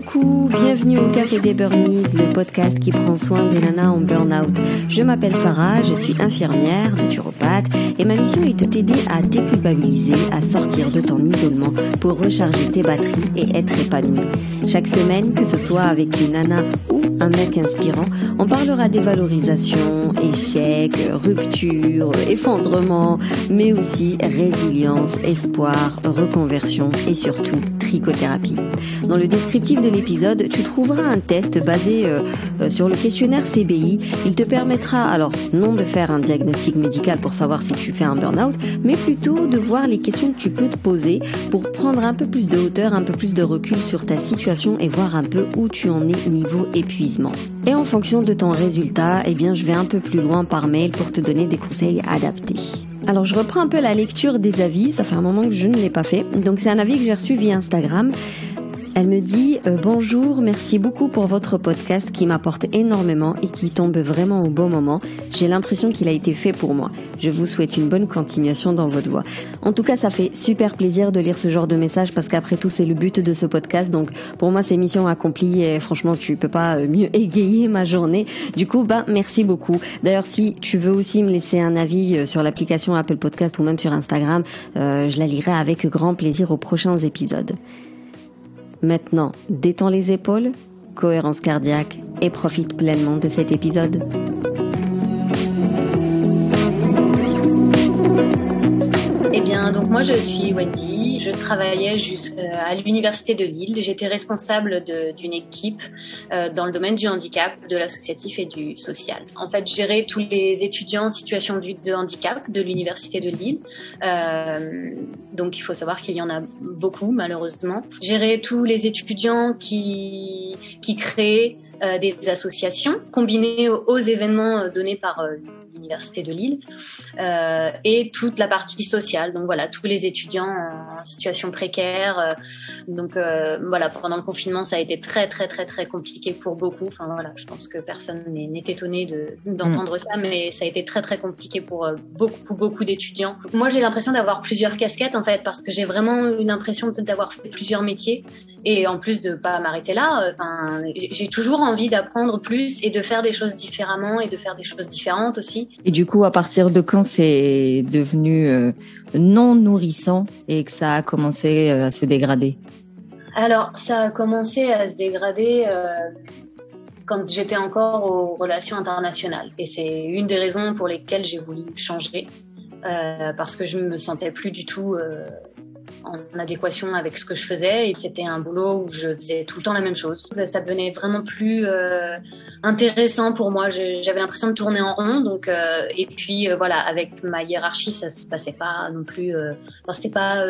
Coucou, bienvenue au Café des Burnies, le podcast qui prend soin des nanas en burn-out. Je m'appelle Sarah, je suis infirmière, naturopathe et ma mission est de t'aider à déculpabiliser, à sortir de ton isolement pour recharger tes batteries et être épanouie. Chaque semaine, que ce soit avec une nana ou un mec inspirant, on parlera des valorisations, échecs, ruptures, effondrements, mais aussi résilience, espoir, reconversion et surtout trichothérapie. Dans le descriptif de l'épisode, tu trouveras un test basé sur le questionnaire CBI. Il te permettra alors non de faire un diagnostic médical pour savoir si tu fais un burn-out, mais plutôt de voir les questions que tu peux te poser pour prendre un peu plus de hauteur, un peu plus de recul sur ta situation et voir un peu où tu en es niveau épuisement. Et en fonction de ton résultat, je vais un peu plus loin par mail pour te donner des conseils adaptés. Alors je reprends un peu la lecture des avis, ça fait un moment que je ne l'ai pas fait. Donc c'est un avis que j'ai reçu via Instagram. Elle me dit « Bonjour, merci beaucoup pour votre podcast qui m'apporte énormément et qui tombe vraiment au bon moment. J'ai l'impression qu'il a été fait pour moi. Je vous souhaite une bonne continuation dans votre voie. » En tout cas, ça fait super plaisir de lire ce genre de message parce qu'après tout, c'est le but de ce podcast. Donc pour moi, c'est mission accomplie et franchement, tu peux pas mieux égayer ma journée. Du coup, merci beaucoup. D'ailleurs, si tu veux aussi me laisser un avis sur l'application Apple Podcast ou même sur Instagram, je la lirai avec grand plaisir aux prochains épisodes. Maintenant, détends les épaules, cohérence cardiaque et profite pleinement de cet épisode. Donc moi je suis Wendy, je travaillais jusqu'à l'université de Lille, j'étais responsable d'une équipe dans le domaine du handicap, de l'associatif et du social. En fait, je gérais tous les étudiants en situation de handicap de l'université de Lille, donc il faut savoir qu'il y en a beaucoup malheureusement. Gérer tous les étudiants qui créaient des associations combinées aux événements donnés par l'université de Lille et toute la partie sociale. Donc voilà, tous les étudiants en situation précaire. Pendant le confinement, ça a été très très très très compliqué pour beaucoup. Enfin voilà, je pense que personne n'est étonné d'entendre ça, mais ça a été très très compliqué pour beaucoup d'étudiants. Moi, j'ai l'impression d'avoir plusieurs casquettes en fait, parce que j'ai vraiment une impression d'avoir fait plusieurs métiers et en plus de pas m'arrêter là. J'ai toujours envie d'apprendre plus et de faire des choses différemment et de faire des choses différentes aussi. Et du coup, à partir de quand c'est devenu non nourrissant et que ça a commencé à se dégrader? Alors, ça a commencé à se dégrader quand j'étais encore aux relations internationales. Et c'est une des raisons pour lesquelles j'ai voulu changer, parce que je me sentais plus du tout en adéquation avec ce que je faisais, et c'était un boulot où je faisais tout le temps la même chose. Ça devenait vraiment plus intéressant pour moi. J'avais l'impression de tourner en rond, donc et puis avec ma hiérarchie, ça se passait pas non plus. C'était pas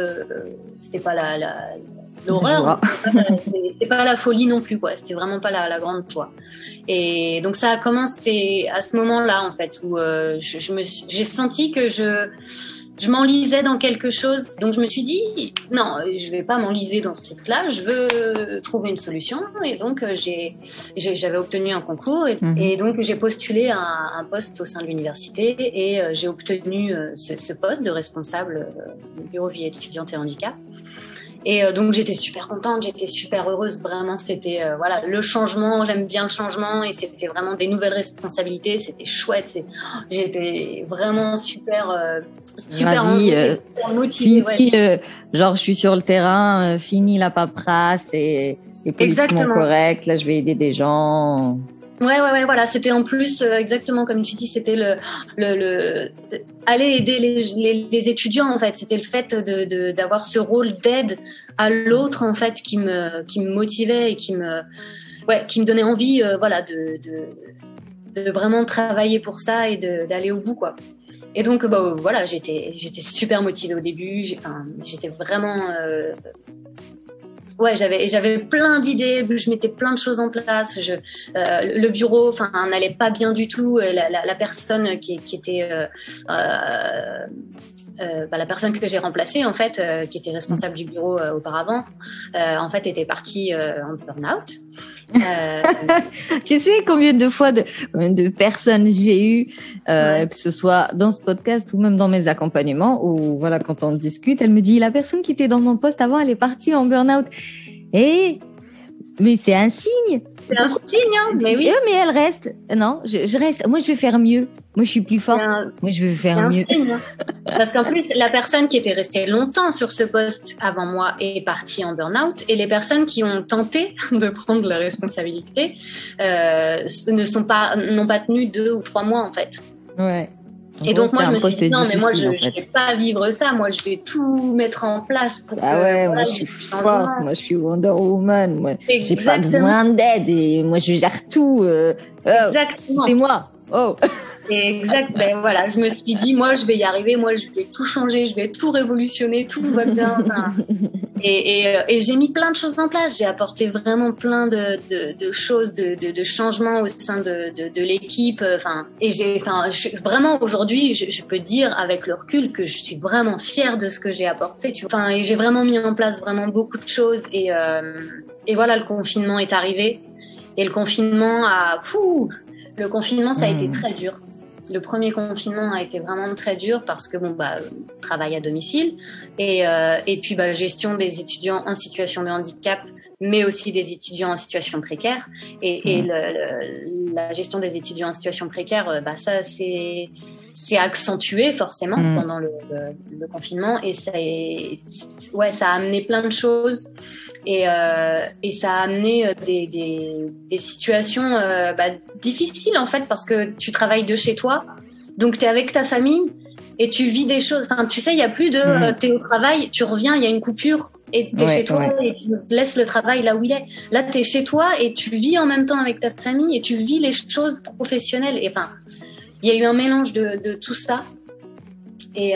l'horreur, c'était pas la folie non plus quoi. C'était vraiment pas la grande joie. Et donc ça a commencé à ce moment-là en fait où j'ai senti que je m'enlisais dans quelque chose. Donc je me suis dit non, je vais pas m'enliser dans ce truc-là, je veux trouver une solution. Et donc j'avais obtenu un concours et donc j'ai postulé un poste au sein de l'université et j'ai obtenu ce poste de responsable du bureau vie étudiante et handicap. Et donc j'étais super contente, j'étais super heureuse, vraiment c'était le changement, j'aime bien le changement et c'était vraiment des nouvelles responsabilités, c'était chouette, j'étais vraiment super ravie, super motivée. Fini, genre je suis sur le terrain, fini la paperasse et politiquement correct, là je vais aider des gens. Ouais, voilà, c'était en plus exactement comme tu dis, c'était le aller aider les étudiants en fait, c'était le fait d'avoir ce rôle d'aide à l'autre en fait qui me motivait et qui me donnait envie de vraiment travailler pour ça et d'aller au bout quoi. Et donc j'étais super motivée au début, j'étais vraiment j'avais plein d'idées, je mettais plein de choses en place. Le bureau, n'allait pas bien du tout. La personne qui était la personne que j'ai remplacée en fait, qui était responsable du bureau auparavant, en fait était partie en burn-out. Tu sais combien de fois de personnes j'ai eu, que ce soit dans ce podcast ou même dans mes accompagnements, où voilà, quand on discute, elle me dit la personne qui était dans mon poste avant, elle est partie en burn-out. Et Mais c'est un signe. C'est un signe, hein, mais oui. Mais elle reste. Non, je reste. Moi, je vais faire mieux. Moi, je suis plus forte. Moi, je vais faire mieux. C'est un signe. Hein. Parce qu'en plus, la personne qui était restée longtemps sur ce poste avant moi est partie en burn-out, et les personnes qui ont tenté de prendre la responsabilité n'ont pas tenu 2 ou 3 mois, en fait. Ouais. Et donc moi je me suis dit non mais moi je vais pas vivre ça, moi je vais tout mettre en place pour moi je suis forte, moi je suis Wonder Woman, moi j'ai pas besoin d'aide et moi je gère tout. Exactement. C'est moi. Oh. Exact. Ben voilà, je me suis dit moi je vais y arriver, moi je vais tout changer, je vais tout révolutionner, tout va bien. Et j'ai mis plein de choses en place. J'ai apporté vraiment plein de choses, de changements au sein de l'équipe. Vraiment aujourd'hui, je peux dire avec le recul que je suis vraiment fière de ce que j'ai apporté. Et j'ai vraiment mis en place vraiment beaucoup de choses. Et voilà, le confinement est arrivé. Et le confinement ça a été très dur. Le premier confinement a été vraiment très dur parce que travail à domicile et puis gestion des étudiants en situation de handicap, mais aussi des étudiants en situation précaire. Et la gestion des étudiants en situation précaire, ça c'est accentué forcément pendant le confinement, et ça a amené plein de choses. Et ça a amené des situations difficiles en fait, parce que tu travailles de chez toi, donc tu es avec ta famille et tu vis des choses. Enfin, tu sais, il y a plus de t'es au travail, tu reviens, il y a une coupure et t'es chez toi et tu laisses le travail là où il est. Là, t'es chez toi et tu vis en même temps avec ta famille et tu vis les choses professionnelles. Et enfin, il y a eu un mélange de tout ça. Et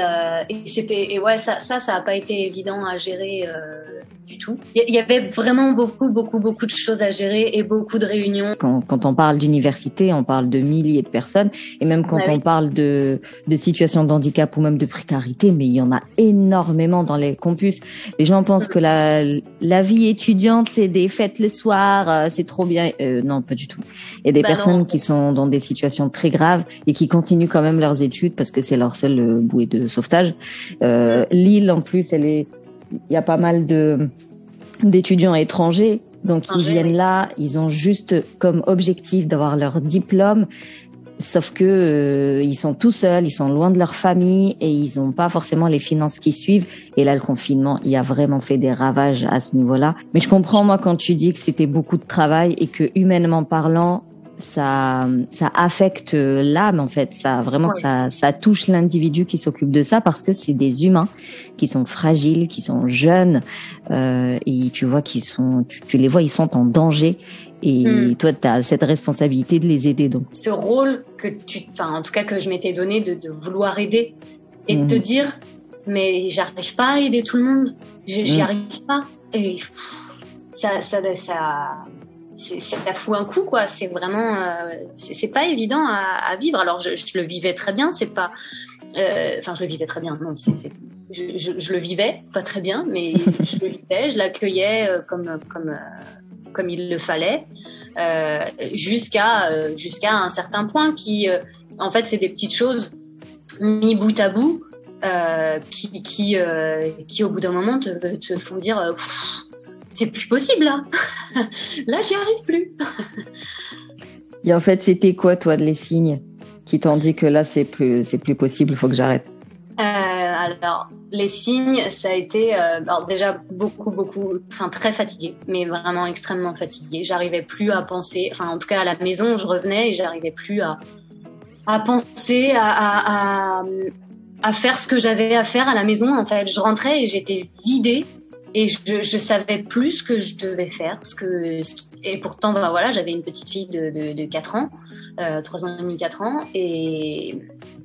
ça a pas été évident à gérer du tout. Il y avait vraiment beaucoup de choses à gérer et beaucoup de réunions. Quand on parle d'université, on parle de milliers de personnes, et même quand on parle de situations de handicap ou même de précarité, mais il y en a énormément dans les campus. Les gens pensent que la vie étudiante, c'est des fêtes le soir, c'est trop bien. Non, pas du tout. Il y a des personnes qui sont dans des situations très graves et qui continuent quand même leurs études parce que c'est leur seule bouée de sauvetage. Lille, en plus, il y a pas mal d'étudiants étrangers, donc ils viennent là, ils ont juste comme objectif d'avoir leur diplôme, sauf que ils sont tout seuls, ils sont loin de leur famille et ils n'ont pas forcément les finances qui suivent. Et là, le confinement, il a vraiment fait des ravages à ce niveau-là. Mais je comprends, moi, quand tu dis que c'était beaucoup de travail et que humainement parlant, ça affecte l'âme, en fait. Ça touche l'individu qui s'occupe de ça, parce que c'est des humains qui sont fragiles, qui sont jeunes, et tu vois tu les vois, ils sont en danger. Et toi, tu as cette responsabilité de les aider. Donc, ce rôle en tout cas que je m'étais donné de vouloir aider et de te dire, mais j'arrive pas à aider tout le monde, j'y arrive pas. Et ça fout un coup, quoi. C'est vraiment, c'est pas évident à vivre. Alors je le vivais très bien, c'est pas, je le vivais très bien. Non, je le vivais pas très bien, mais je le vivais, je l'accueillais comme il le fallait, jusqu'à un certain point qui, en fait, c'est des petites choses mis bout à bout, qui au bout d'un moment te font dire. C'est plus possible, là. Là, j'y arrive plus. Et en fait, c'était quoi, toi, les signes qui t'ont dit que là, c'est plus possible, il faut que j'arrête? Alors, les signes, ça a été déjà beaucoup, très fatiguée, mais vraiment extrêmement fatiguée. J'arrivais plus à penser, en tout cas à la maison, je revenais et j'arrivais plus à penser, à faire ce que j'avais à faire à la maison. En fait, je rentrais et j'étais vidée. Et je savais plus ce que je devais faire, et pourtant j'avais une petite fille de 4 ans, 3 ans et demi, 4 ans, et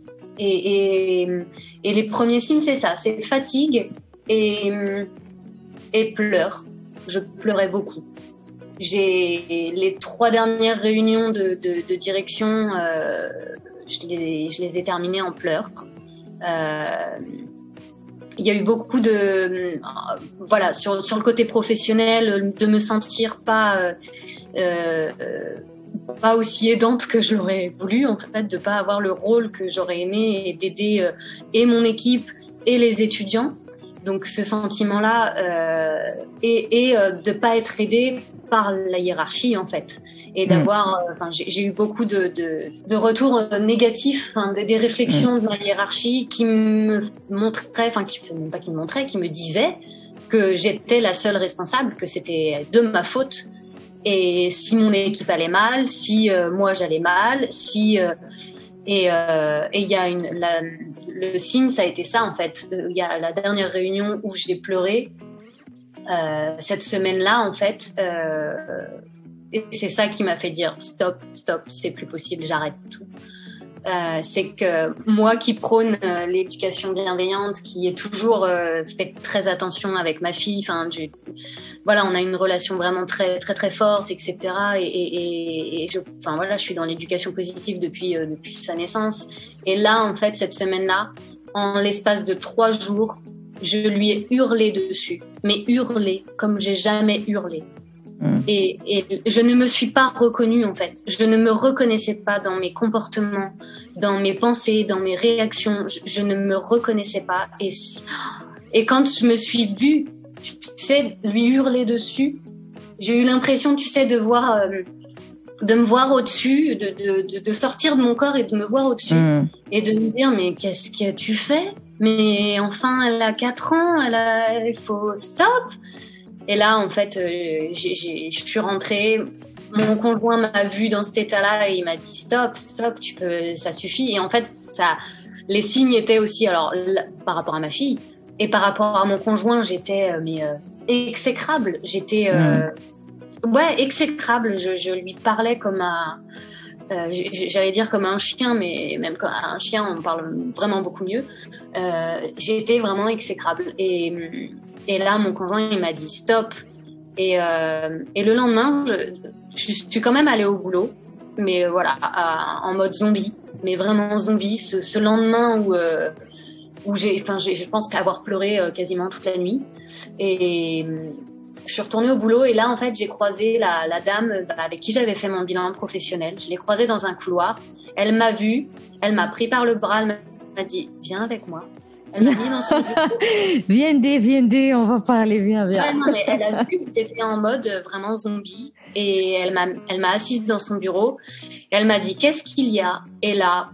les premiers signes, c'est ça, c'est fatigue et pleurs. Je pleurais beaucoup. Les 3 dernières réunions de direction, je les ai terminées en pleurs. Il y a eu beaucoup de, sur le côté professionnel, de me sentir pas aussi aidante que je l'aurais voulu, en fait, de pas avoir le rôle que j'aurais aimé et d'aider et mon équipe et les étudiants. Donc ce sentiment-là et de pas être aidé par la hiérarchie en fait, et d'avoir, j'ai eu beaucoup de retours négatifs, des réflexions de ma hiérarchie qui me montraient, qui me disaient que j'étais la seule responsable, que c'était de ma faute. Et si mon équipe allait mal, si moi j'allais mal, si et il y a le signe, ça a été ça en fait. Il y a la dernière réunion où j'ai pleuré cette semaine-là en fait. Et c'est ça qui m'a fait dire stop, c'est plus possible, j'arrête tout. C'est que moi qui prône l'éducation bienveillante, qui est toujours fait très attention avec ma fille, voilà, on a une relation vraiment très très très forte, etc. Et je suis dans l'éducation positive depuis sa naissance. Et là, en fait, cette semaine-là, en l'espace de 3 jours, je lui ai hurlé dessus, mais hurlé comme j'ai jamais hurlé. Et je ne me suis pas reconnue en fait. Je ne me reconnaissais pas dans mes comportements, dans mes pensées, dans mes réactions. Je ne me reconnaissais pas. Et quand je me suis vue, tu sais, lui hurler dessus, j'ai eu l'impression, tu sais, de me voir au-dessus, de sortir de mon corps et de me voir au-dessus et de me dire mais qu'est-ce que tu fais? Mais enfin, elle a 4 ans, il faut stop. Et là, en fait, je suis rentrée. Mon conjoint m'a vue dans cet état-là et il m'a dit stop, ça suffit. Et en fait, les signes étaient aussi, alors par rapport à ma fille et par rapport à mon conjoint, j'étais exécrable. J'étais exécrable. Je lui parlais comme j'allais dire comme un chien, mais même comme un chien, on parle vraiment beaucoup mieux. J'étais vraiment exécrable. Et là, mon conjoint, il m'a dit stop. Et le lendemain, je suis quand même allée au boulot, mais voilà, en mode zombie, mais vraiment zombie. Ce lendemain où je pense qu'avoir pleuré quasiment toute la nuit. Et je suis retournée au boulot et là, en fait, j'ai croisé la dame avec qui j'avais fait mon bilan professionnel. Je l'ai croisée dans un couloir. Elle m'a vue, elle m'a pris par le bras, elle m'a dit viens avec moi. Elle m'a mis dans son bureau. Viens, on va parler, viens. Ouais, non, mais elle a vu que j'étais en mode vraiment zombie et elle m'a assise dans son bureau et elle m'a dit qu'est-ce qu'il y a? Et là,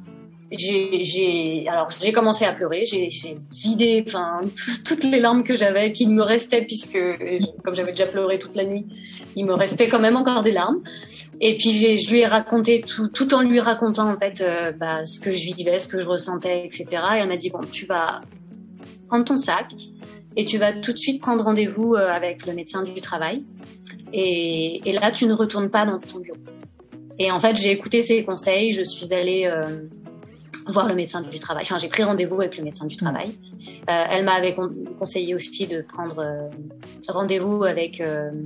j'ai commencé à pleurer, j'ai vidé toutes les larmes que j'avais, qu'il me restait, puisque comme j'avais déjà pleuré toute la nuit, il me restait quand même encore des larmes. Et puis je lui ai raconté tout en lui racontant en fait ce que je vivais, ce que je ressentais, etc. Et elle m'a dit bon, tu vas prendre ton sac et tu vas tout de suite prendre rendez-vous avec le médecin du travail. Et là, tu ne retournes pas dans ton bureau. Et en fait, j'ai écouté ses conseils, je suis allée voir le médecin du travail. Enfin, j'ai pris rendez-vous avec le médecin du travail. Elle m'avait conseillé aussi de prendre rendez-vous avec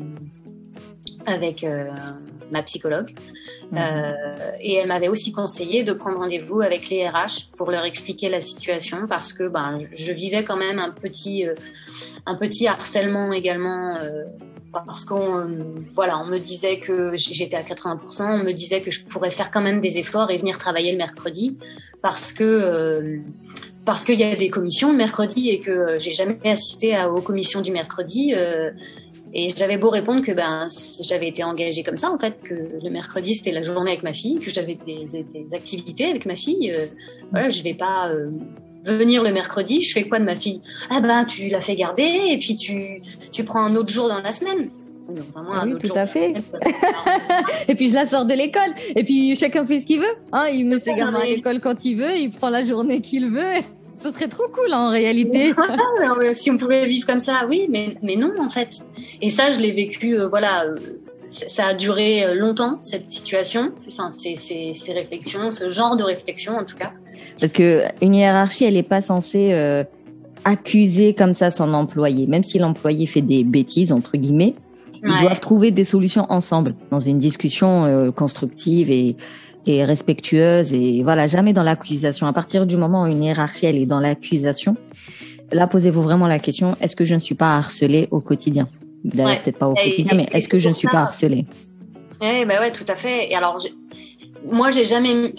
ma psychologue. Et elle m'avait aussi conseillé de prendre rendez-vous avec les RH pour leur expliquer la situation parce que je vivais quand même un petit harcèlement également. Parce qu'on me disait que j'étais à 80%, on me disait que je pourrais faire quand même des efforts et venir travailler le mercredi parce qu'il y a des commissions le mercredi et que j'ai jamais assisté aux commissions du mercredi. Et j'avais beau répondre que j'avais été engagée comme ça en fait, que le mercredi c'était la journée avec ma fille, que j'avais des activités avec ma fille. Je vais pas venir le mercredi, je fais quoi de ma fille? Tu la fais garder et puis tu prends un autre jour dans la semaine. Oui, tout à fait. Et puis je la sors de l'école. Et puis chacun fait ce qu'il veut. Il met ses gamins à l'école quand il veut, il prend la journée qu'il veut. Ce serait trop cool en réalité. Si on pouvait vivre comme ça, oui, mais non en fait. Et ça, je l'ai vécu, ça a duré longtemps cette situation. Enfin, ces réflexions, ce genre de réflexion en tout cas. Parce que une hiérarchie, elle n'est pas censée accuser comme ça son employé, même si l'employé fait des bêtises entre guillemets. Ils doivent trouver des solutions ensemble dans une discussion constructive et respectueuse et voilà, jamais dans l'accusation. À partir du moment où une hiérarchie elle est dans l'accusation, là posez-vous vraiment la question, est-ce que je ne suis pas harcelée au quotidien? D'ailleurs, peut-être pas au quotidien, mais est-ce que je ne suis pas harcelée? Ouais, tout à fait. Et alors moi j'ai jamais.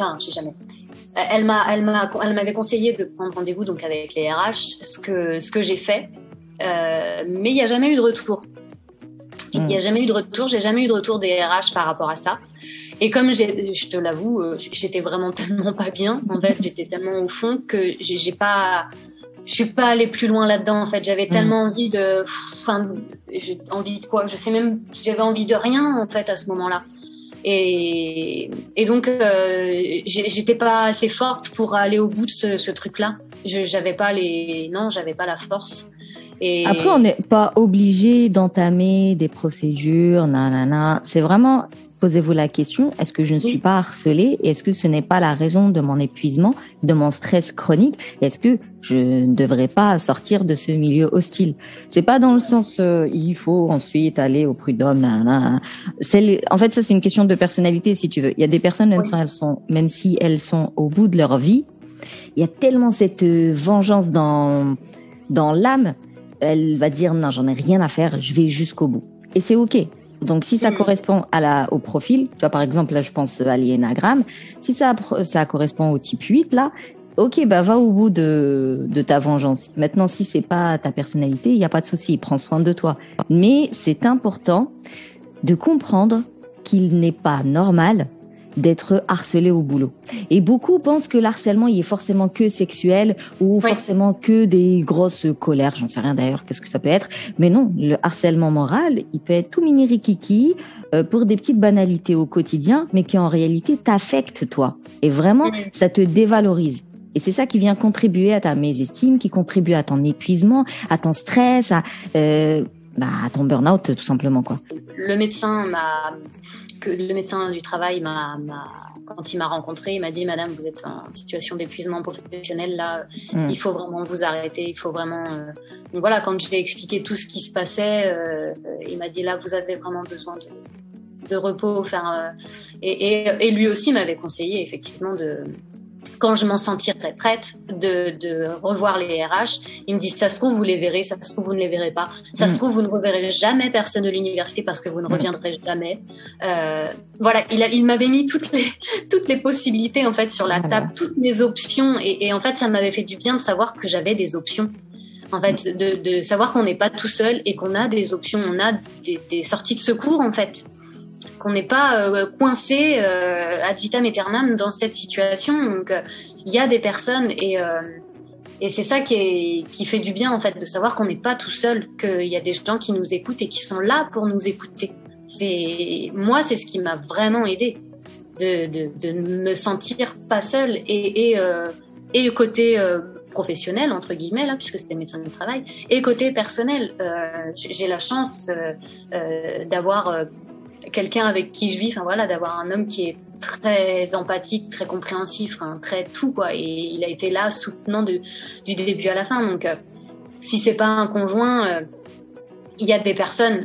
Elle m'avait conseillé de prendre rendez-vous donc avec les RH, ce que j'ai fait. mais il n'y a jamais eu de retour. Il n'y a jamais eu de retour. J'ai jamais eu de retour des RH par rapport à ça. Et comme je te l'avoue, j'étais vraiment tellement pas bien. En fait, j'étais tellement au fond que je suis pas allée plus loin là-dedans. En fait, j'avais tellement envie j'ai envie de quoi? Je sais même, j'avais envie de rien en fait à ce moment-là. Et donc, j'étais pas assez forte pour aller au bout de ce truc-là. J'avais pas la force. Et... Après, on n'est pas obligé d'entamer des procédures, nanana. C'est vraiment, posez-vous la question, est-ce que je ne suis pas harcelée? Est-ce que ce n'est pas la raison de mon épuisement, de mon stress chronique? Est-ce que je ne devrais pas sortir de ce milieu hostile? C'est pas dans le sens, il faut ensuite aller au prud'homme, nanana. En fait, ça, c'est une question de personnalité, si tu veux. Il y a des personnes, même si elles sont au bout de leur vie, il y a tellement cette vengeance dans l'âme. Elle va dire non, j'en ai rien à faire, je vais jusqu'au bout. Et c'est ok. Donc si ça correspond au profil, tu vois par exemple là je pense à l'Ennéagramme, si ça correspond au type 8 là, ok bah va au bout de ta vengeance. Maintenant si c'est pas ta personnalité, il y a pas de souci, prends soin de toi. Mais c'est important de comprendre qu'il n'est pas normal d'être harcelé au boulot. Et beaucoup pensent que l'harcèlement, il est forcément que sexuel ou forcément que des grosses colères. J'en sais rien d'ailleurs, qu'est-ce que ça peut être. Mais non, le harcèlement moral, il peut être tout mini rikiki pour des petites banalités au quotidien, mais qui en réalité t'affectent toi. Et vraiment, ça te dévalorise. Et c'est ça qui vient contribuer à ta mésestime, qui contribue à ton épuisement, à ton stress, à ton burn-out, tout simplement, quoi. Le médecin du travail quand il m'a rencontré, il m'a dit, madame, vous êtes en situation d'épuisement professionnel, là, il faut vraiment vous arrêter, il faut vraiment, donc voilà, quand j'ai expliqué tout ce qui se passait, il m'a dit, là, vous avez vraiment besoin de repos, et lui aussi m'avait conseillé, effectivement, quand je m'en sentirais prête, de revoir les RH. Il me dit, ça se trouve, vous les verrez, ça se trouve, vous ne les verrez pas. Ça se trouve, vous ne reverrez jamais personne de l'université parce que vous ne reviendrez jamais. Voilà, il m'avait mis toutes les possibilités, en fait, sur la table, toutes mes options. Et en fait, ça m'avait fait du bien de savoir que j'avais des options. En fait, de savoir qu'on n'est pas tout seul et qu'on a des options, on a des sorties de secours, en fait. Qu'on n'est pas coincé ad vitam aeternam dans cette situation. Donc, il y a des personnes et c'est ça qui fait du bien, en fait, de savoir qu'on n'est pas tout seul, qu'il y a des gens qui nous écoutent et qui sont là pour nous écouter. C'est ce qui m'a vraiment aidée, de me sentir pas seule et le côté professionnel, entre guillemets, là, puisque c'était médecin du travail, et côté personnel. J'ai la chance d'avoir quelqu'un avec qui je vis, d'avoir un homme qui est très empathique, très compréhensif, très tout, quoi. Et il a été là, soutenant du début à la fin. Donc, si c'est pas un conjoint, il y a des personnes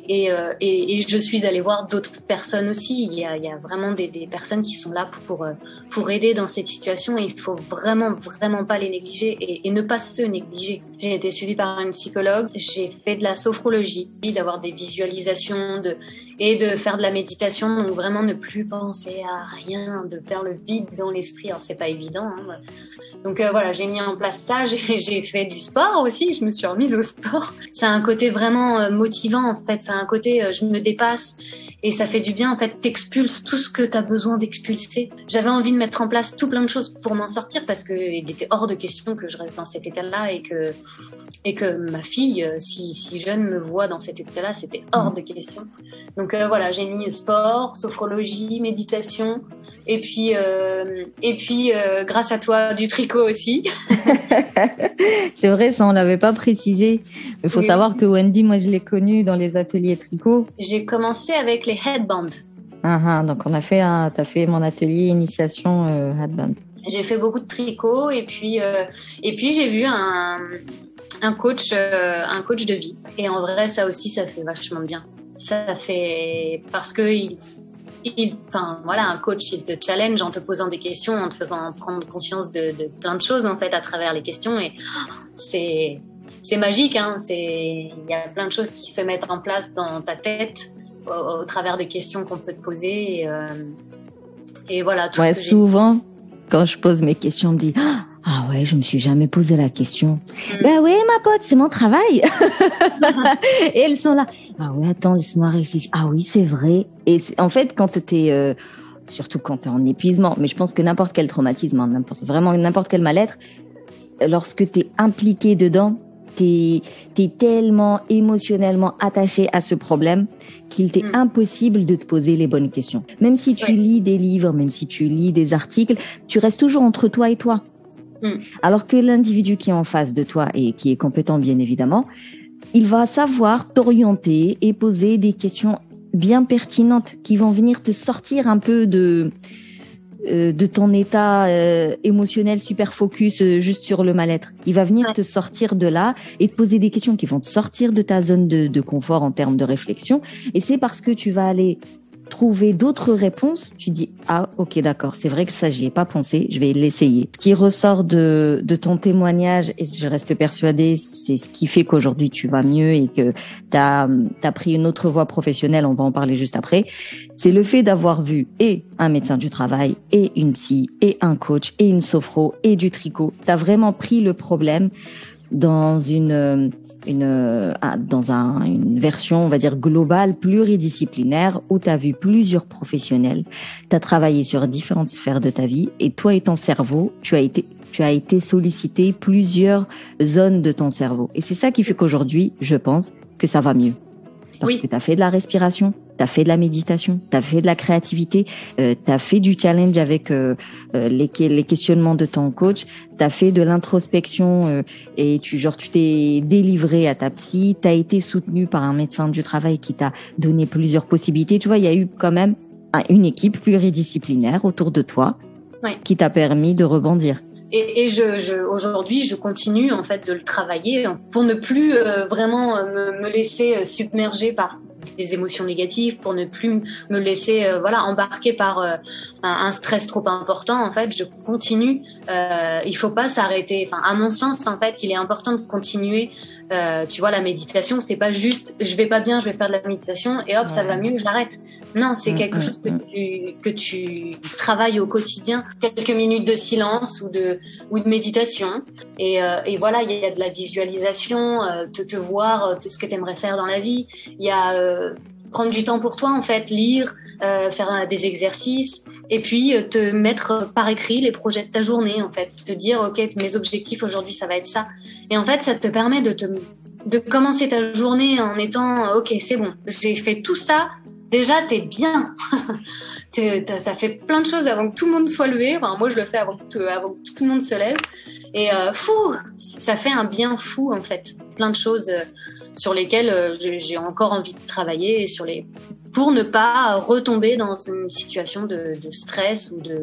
et je suis allée voir d'autres personnes aussi. Il y a vraiment des personnes qui sont là pour aider dans cette situation et il faut vraiment pas les négliger et ne pas se négliger. J'ai été suivie par une psychologue, j'ai fait de la sophrologie, d'avoir des visualisations et de faire de la méditation, donc vraiment ne plus penser à rien, de faire le vide dans l'esprit. Alors c'est pas évident, hein. Donc voilà, j'ai mis en place ça, j'ai fait du sport aussi, je me suis remise au sport. C'est un côté vraiment motivant, en fait, c'est un côté je me dépasse et ça fait du bien, en fait, t'expulses tout ce que t'as besoin d'expulser. J'avais envie de mettre en place tout plein de choses pour m'en sortir parce que il était hors de question que je reste dans cet état-là et que ma fille, si jeune, me voit dans cet état-là, c'était hors de question. Donc voilà, j'ai mis sport, sophrologie, méditation et puis grâce à toi du tricot aussi. C'est vrai, ça on l'avait pas précisé. Il faut savoir que Wendy, moi je l'ai connue dans les ateliers tricot. J'ai commencé avec les headbands. Donc t'as fait mon atelier initiation headband. J'ai fait beaucoup de tricot et puis j'ai vu un coach de vie et en vrai ça aussi ça fait vachement bien. Ça fait parce que un coach il te challenge en te posant des questions, en te faisant prendre conscience de plein de choses en fait à travers les questions et c'est magique, hein. Il y a plein de choses qui se mettent en place dans ta tête au travers des questions qu'on peut te poser et voilà. Tout ce que souvent quand je pose mes questions, on me dit Ah ouais, je me suis jamais posé la question. Ben ouais, ma pote, c'est mon travail. Et elles sont là. Ah ouais, attends, laisse-moi réfléchir. Ah oui, c'est vrai. Et en fait, quand t'es, surtout quand t'es en épuisement, mais je pense que n'importe quel traumatisme, hein, n'importe quel mal-être, lorsque t'es impliqué dedans, t'es tellement émotionnellement attaché à ce problème qu'il t'est impossible de te poser les bonnes questions. Même si tu lis des livres, même si tu lis des articles, tu restes toujours entre toi et toi. Alors que l'individu qui est en face de toi et qui est compétent, bien évidemment, il va savoir t'orienter et poser des questions bien pertinentes qui vont venir te sortir un peu de ton état émotionnel super focus juste sur le mal-être. Il va venir te sortir de là et te poser des questions qui vont te sortir de ta zone de confort en termes de réflexion. Et c'est parce que tu vas aller trouver d'autres réponses, tu dis ah ok d'accord, c'est vrai que ça j'y ai pas pensé, je vais l'essayer. Ce qui ressort de ton témoignage, et je reste persuadée, c'est ce qui fait qu'aujourd'hui tu vas mieux et que t'as pris une autre voie professionnelle, on va en parler juste après, c'est le fait d'avoir vu et un médecin du travail et une psy et un coach et une sophro et du tricot. T'as vraiment pris le problème dans une version, on va dire, globale, pluridisciplinaire, où tu as vu plusieurs professionnels, tu as travaillé sur différentes sphères de ta vie, et toi et ton cerveau, tu as été sollicité plusieurs zones de ton cerveau. Et c'est ça qui fait qu'aujourd'hui, je pense que ça va mieux. Parce que tu as fait de la respiration, tu as fait de la méditation, tu as fait de la créativité, tu as fait du challenge avec les questionnements de ton coach, tu as fait de l'introspection et tu t'es délivré à ta psy, tu as été soutenu par un médecin du travail qui t'a donné plusieurs possibilités. Tu vois, il y a eu quand même une équipe pluridisciplinaire autour de toi qui t'a permis de rebondir. Et aujourd'hui, je continue en fait de le travailler pour ne plus vraiment me laisser submerger par des émotions négatives, pour ne plus me laisser embarquer par un stress trop important. En fait, je continue. Il faut pas s'arrêter. Enfin, à mon sens, en fait, il est important de continuer. Tu vois, la méditation, c'est pas juste je vais pas bien, je vais faire de la méditation et hop, ça va mieux, j'arrête. Non, c'est quelque chose que tu travailles au quotidien, quelques minutes de silence ou de méditation et voilà, il y a de la visualisation, te voir tout ce que tu aimerais faire dans la vie, il y a prendre du temps pour toi en fait, lire, faire des exercices et puis te mettre par écrit les projets de ta journée en fait, te dire ok, mes objectifs aujourd'hui ça va être ça et en fait ça te permet de commencer ta journée en étant ok, c'est bon, j'ai fait tout ça, déjà t'es bien. T'as fait plein de choses avant que tout le monde soit levé, enfin, moi je le fais avant que tout le monde se lève et ça fait un bien fou en fait, plein de choses sur lesquelles j'ai encore envie de travailler et pour ne pas retomber dans une situation de stress ou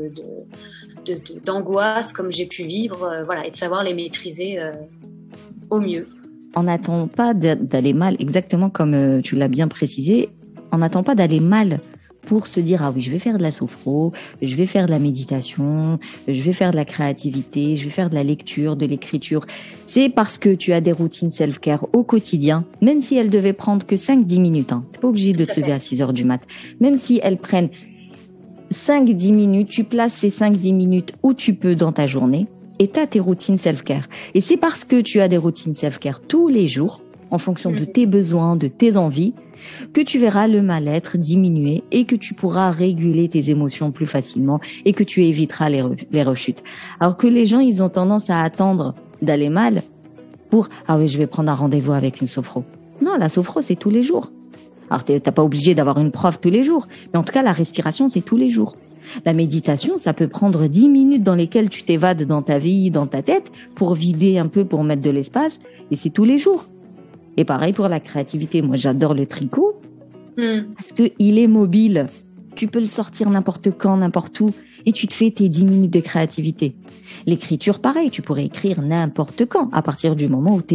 d'angoisse comme j'ai pu vivre, et de savoir les maîtriser au mieux. On n'attend pas d'aller mal, exactement comme tu l'as bien précisé, on n'attend pas d'aller mal pour se dire ah oui, je vais faire de la sophro, je vais faire de la méditation, je vais faire de la créativité, je vais faire de la lecture, de l'écriture. C'est parce que tu as des routines self-care au quotidien, même si elles devaient prendre que 5-10 minutes. Hein. T'es pas obligé de te lever à 6 heures du mat. Même si elles prennent 5-10 minutes, tu places ces 5-10 minutes où tu peux dans ta journée et tu as tes routines self-care. Et c'est parce que tu as des routines self-care tous les jours, en fonction de tes besoins, de tes envies, que tu verras le mal-être diminuer et que tu pourras réguler tes émotions plus facilement et que tu éviteras les rechutes. Alors que les gens, ils ont tendance à attendre d'aller mal pour « Ah oui, je vais prendre un rendez-vous avec une sophro ». Non, la sophro, c'est tous les jours. Alors, t'as pas obligé d'avoir une prof tous les jours, mais en tout cas, la respiration, c'est tous les jours. La méditation, ça peut prendre 10 minutes dans lesquelles tu t'évades dans ta vie, dans ta tête, pour vider un peu, pour mettre de l'espace, et c'est tous les jours. Et pareil pour la créativité. Moi, j'adore le tricot parce que il est mobile. Tu peux le sortir n'importe quand, n'importe où et tu te fais tes 10 minutes de créativité. L'écriture, pareil. Tu pourrais écrire n'importe quand à partir du moment où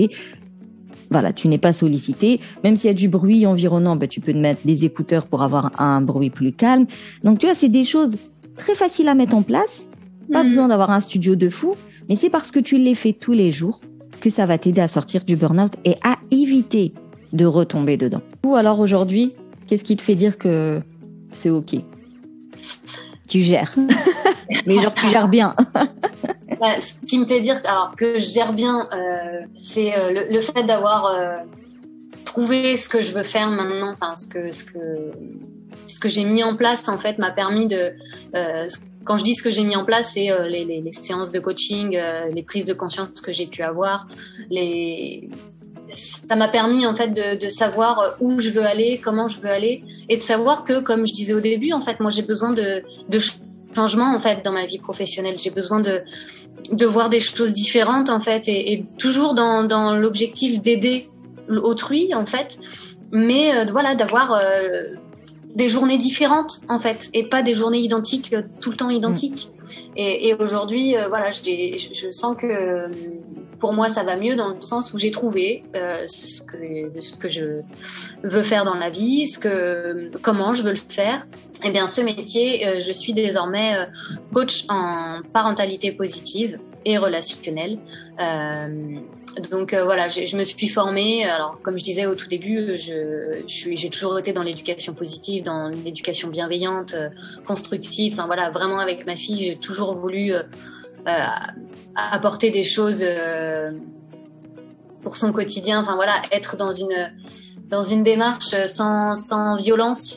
tu n'es pas sollicité. Même s'il y a du bruit environnant, tu peux te mettre des écouteurs pour avoir un bruit plus calme. Donc, tu vois, c'est des choses très faciles à mettre en place. Pas besoin d'avoir un studio de fou. Mais c'est parce que tu les fais tous les jours que ça va t'aider à sortir du burn-out et à éviter de retomber dedans. Ou alors aujourd'hui, qu'est-ce qui te fait dire que c'est ok? Tu gères. Mais genre tu gères bien. Ce qui me fait dire que je gère bien, c'est le fait d'avoir trouvé ce que je veux faire maintenant, enfin ce que j'ai mis en place en fait m'a permis de quand je dis ce que j'ai mis en place, c'est les séances de coaching, les prises de conscience que j'ai pu avoir, ça m'a permis en fait de savoir où je veux aller, comment je veux aller, et de savoir que, comme je disais au début, en fait, moi j'ai besoin de changement en fait dans ma vie professionnelle. J'ai besoin de voir des choses différentes en fait, et toujours dans l'objectif d'aider autrui en fait, mais voilà, d'avoir des journées différentes en fait, et pas des journées identiques, tout le temps identiques. Et aujourd'hui, voilà, je sens que pour moi ça va mieux dans le sens où j'ai trouvé ce que je veux faire dans la vie, comment je veux le faire. Et bien ce métier, je suis désormais coach en parentalité positive et relationnelle. Donc voilà, je me suis formée. Alors comme je disais au tout début, j'ai toujours été dans l'éducation positive, dans l'éducation bienveillante, constructive. Enfin voilà, vraiment avec ma fille, j'ai toujours voulu apporter des choses pour son quotidien. Enfin voilà, être dans une démarche sans violence.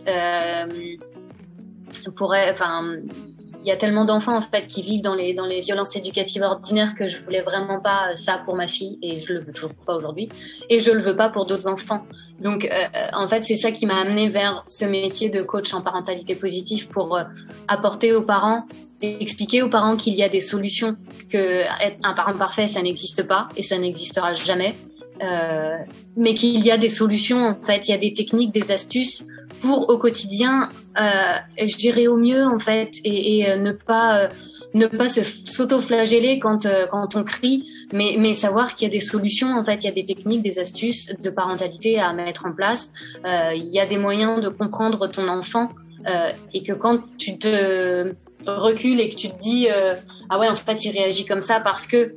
Il y a tellement d'enfants en fait qui vivent dans les violences éducatives ordinaires que je voulais vraiment pas ça pour ma fille, et je le veux toujours pas aujourd'hui, et je le veux pas pour d'autres enfants. Donc en fait c'est ça qui m'a amenée vers ce métier de coach en parentalité positive, pour apporter aux parents, expliquer aux parents qu'il y a des solutions, que être un parent parfait ça n'existe pas et ça n'existera jamais, mais qu'il y a des solutions en fait, il y a des techniques, des astuces pour au quotidien gérer au mieux en fait, et ne pas s'auto-flageller quand on crie, mais savoir qu'il y a des solutions en fait, il y a des techniques, des astuces de parentalité à mettre en place. Il y a des moyens de comprendre ton enfant, et que quand tu te recules et que tu te dis ah ouais en fait il réagit comme ça parce que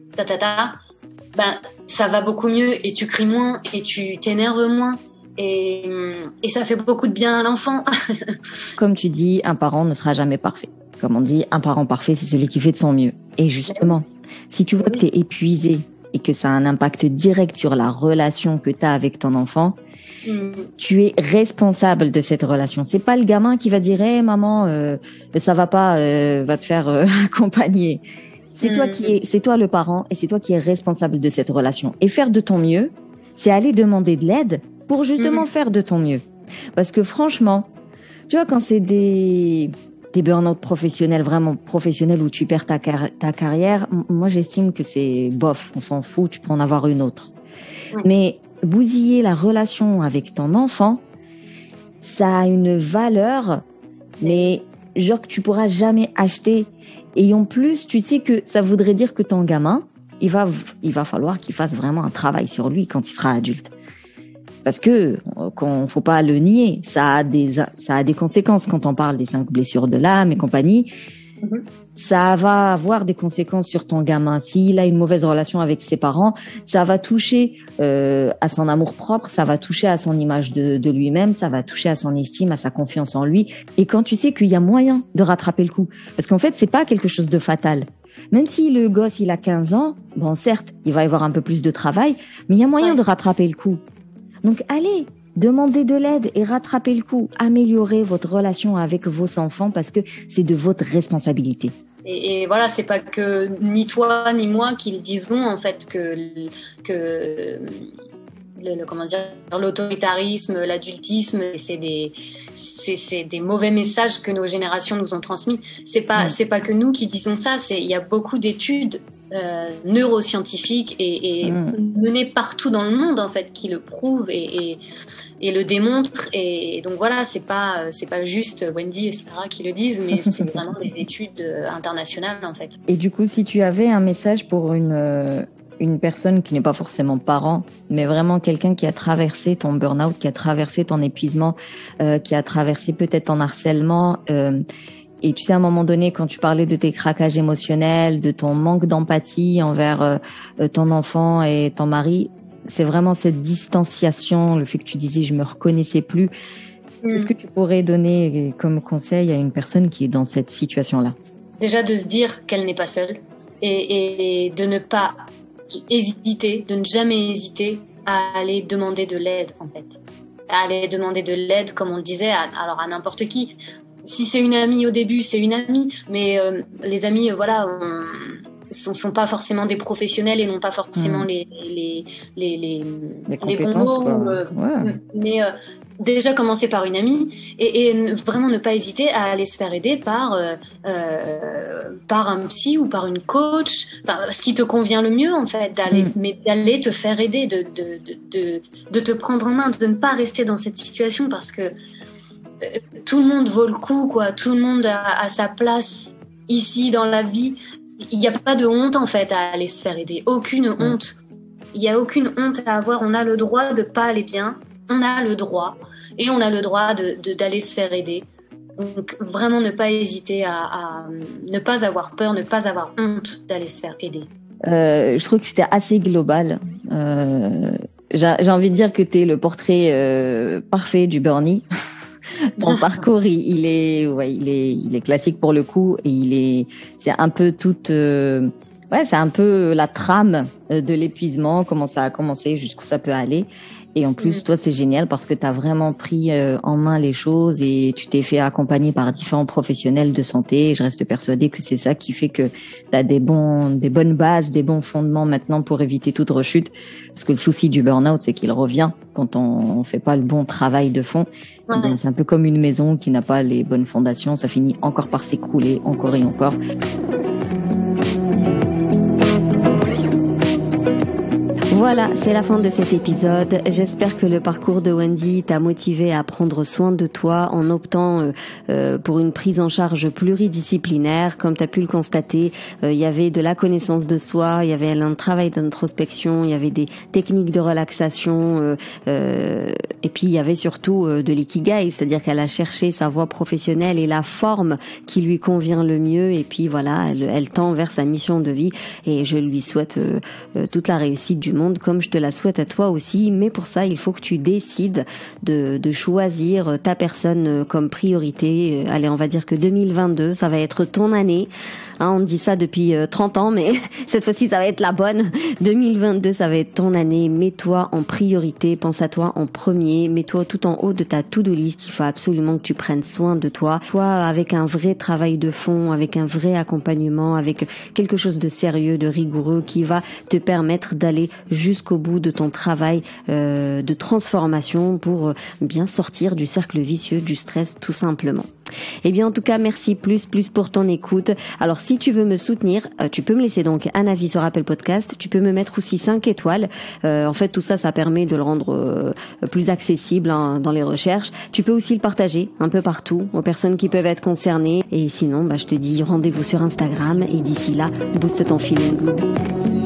ben ça va beaucoup mieux, et tu cries moins et tu t'énerves moins. Et ça fait beaucoup de bien à l'enfant. Comme tu dis, un parent ne sera jamais parfait. Comme on dit, un parent parfait, c'est celui qui fait de son mieux. Et justement, si tu vois que tu es épuisé et que ça a un impact direct sur la relation que tu as avec ton enfant, tu es responsable de cette relation. C'est pas le gamin qui va dire hey, maman, ça va pas, va te faire accompagner. C'est toi le parent, et c'est toi qui es responsable de cette relation. Et faire de ton mieux, c'est aller demander de l'aide pour justement faire de ton mieux. Parce que franchement, tu vois, quand c'est des burn-out professionnels, vraiment professionnels, où tu perds ta carrière, moi j'estime que c'est bof, on s'en fout, tu peux en avoir une autre. Mais bousiller la relation avec ton enfant, ça a une valeur, mais genre que tu pourras jamais acheter. Et en plus, tu sais que ça voudrait dire que ton gamin, il va falloir qu'il fasse vraiment un travail sur lui quand il sera adulte. Parce que, faut pas le nier, ça a des conséquences quand on parle des 5 blessures de l'âme et compagnie. Ça va avoir des conséquences sur ton gamin. S'il a une mauvaise relation avec ses parents, ça va toucher à son amour-propre, ça va toucher à son image de lui-même, ça va toucher à son estime, à sa confiance en lui. Et quand tu sais qu'il y a moyen de rattraper le coup, parce qu'en fait, c'est pas quelque chose de fatal. Même si le gosse, il a 15 ans, bon, certes, il va y avoir un peu plus de travail, mais il y a moyen de rattraper le coup. Donc, allez, demandez de l'aide et rattrapez le coup. Améliorez votre relation avec vos enfants, parce que c'est de votre responsabilité. Et voilà, c'est pas que ni toi ni moi qui le disons en fait, que l'autoritarisme, l'adultisme, c'est des mauvais messages que nos générations nous ont transmis. C'est pas que nous qui disons ça. Il y a beaucoup d'études neuroscientifiques et menées partout dans le monde en fait, qui le prouvent et le démontrent. Et donc voilà, c'est pas juste Wendy et Sarah qui le disent, mais c'est vraiment des études internationales en fait. Et du coup, si tu avais un message pour une personne qui n'est pas forcément parent, mais vraiment quelqu'un qui a traversé ton burn-out, qui a traversé ton épuisement, qui a traversé peut-être ton harcèlement, et tu sais, à un moment donné, quand tu parlais de tes craquages émotionnels, de ton manque d'empathie envers ton enfant et ton mari, c'est vraiment cette distanciation, le fait que tu disais « je me reconnaissais plus ». Qu'est-ce que tu pourrais donner comme conseil à une personne qui est dans cette situation-là ? Déjà de se dire qu'elle n'est pas seule. et de ne pas hésiter, de ne jamais hésiter à aller demander de l'aide, en fait. À aller demander de l'aide, comme on le disait, alors à n'importe qui. Si c'est une amie au début, c'est une amie, mais les amis, voilà, sont pas forcément des professionnels et n'ont pas forcément les bons mots. Mais déjà commencer par une amie et vraiment ne pas hésiter à aller se faire aider par un psy ou par une coach, ce qui te convient le mieux en fait, d'aller te faire aider, de te prendre en main, de ne pas rester dans cette situation parce que tout le monde vaut le coup, quoi. Tout le monde a sa place ici dans la vie. Il n'y a pas de honte en fait à aller se faire aider. Aucune honte. Il n'y a aucune honte à avoir. On a le droit de pas aller bien. On a le droit. Et on a le droit d'aller se faire aider. Donc vraiment ne pas hésiter à ne pas avoir peur, ne pas avoir honte d'aller se faire aider. Je trouve que c'était assez global. J'ai envie de dire que tu es le portrait parfait du Bernie. Ton parcours, il est classique pour le coup et c'est un peu c'est un peu la trame de l'épuisement, comment ça a commencé, jusqu'où ça peut aller. Et en plus, toi, c'est génial parce que tu as vraiment pris en main les choses et tu t'es fait accompagner par différents professionnels de santé. Et je reste persuadée que c'est ça qui fait que tu as des bonnes bases, des bons fondements maintenant pour éviter toute rechute. Parce que le souci du burn-out, c'est qu'il revient quand on fait pas le bon travail de fond. Ouais. C'est un peu comme une maison qui n'a pas les bonnes fondations. Ça finit encore par s'écrouler, encore et encore. Voilà, c'est la fin de cet épisode. J'espère que le parcours de Wendy t'a motivé à prendre soin de toi en optant pour une prise en charge pluridisciplinaire. Comme tu as pu le constater, il y avait de la connaissance de soi, il y avait un travail d'introspection, il y avait des techniques de relaxation et puis il y avait surtout de l'ikigai, c'est-à-dire qu'elle a cherché sa voie professionnelle et la forme qui lui convient le mieux et puis voilà, elle tend vers sa mission de vie et je lui souhaite toute la réussite du monde comme je te la souhaite à toi aussi, mais pour ça il faut que tu décides de choisir ta personne comme priorité. Allez, on va dire que 2022 ça va être ton année. On dit ça depuis 30 ans, mais cette fois-ci, ça va être la bonne. 2022, ça va être ton année. Mets-toi en priorité, pense à toi en premier. Mets-toi tout en haut de ta to-do list. Il faut absolument que tu prennes soin de toi. Toi, avec un vrai travail de fond, avec un vrai accompagnement, avec quelque chose de sérieux, de rigoureux, qui va te permettre d'aller jusqu'au bout de ton travail de transformation pour bien sortir du cercle vicieux du stress, tout simplement. Eh bien, en tout cas, merci plus pour ton écoute. Alors, si tu veux me soutenir, tu peux me laisser donc un avis sur Apple Podcast. Tu peux me mettre aussi 5 étoiles. En fait, tout ça, ça permet de le rendre plus accessible dans les recherches. Tu peux aussi le partager un peu partout aux personnes qui peuvent être concernées. Et sinon, je te dis rendez-vous sur Instagram. Et d'ici là, booste ton feeling good.